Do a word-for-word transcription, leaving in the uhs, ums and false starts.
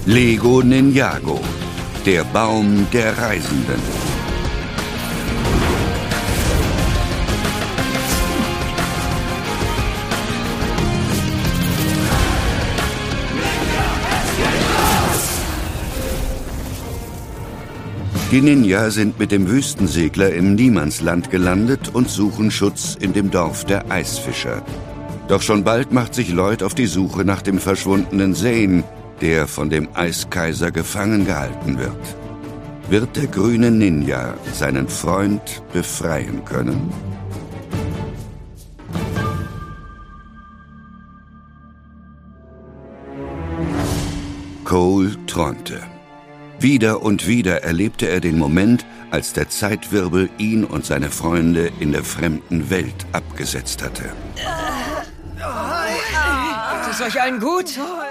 Lego Ninjago, der Baum der Reisenden. Die Ninja sind mit dem Wüstensegler im Niemandsland gelandet und suchen Schutz in dem Dorf der Eisfischer. Doch schon bald macht sich Lloyd auf die Suche nach dem verschwundenen Zane, der von dem Eiskaiser gefangen gehalten wird. Wird der grüne Ninja seinen Freund befreien können? Cole träumte. Wieder und wieder erlebte er den Moment, als der Zeitwirbel ihn und seine Freunde in der fremden Welt abgesetzt hatte. Geht es euch allen gut?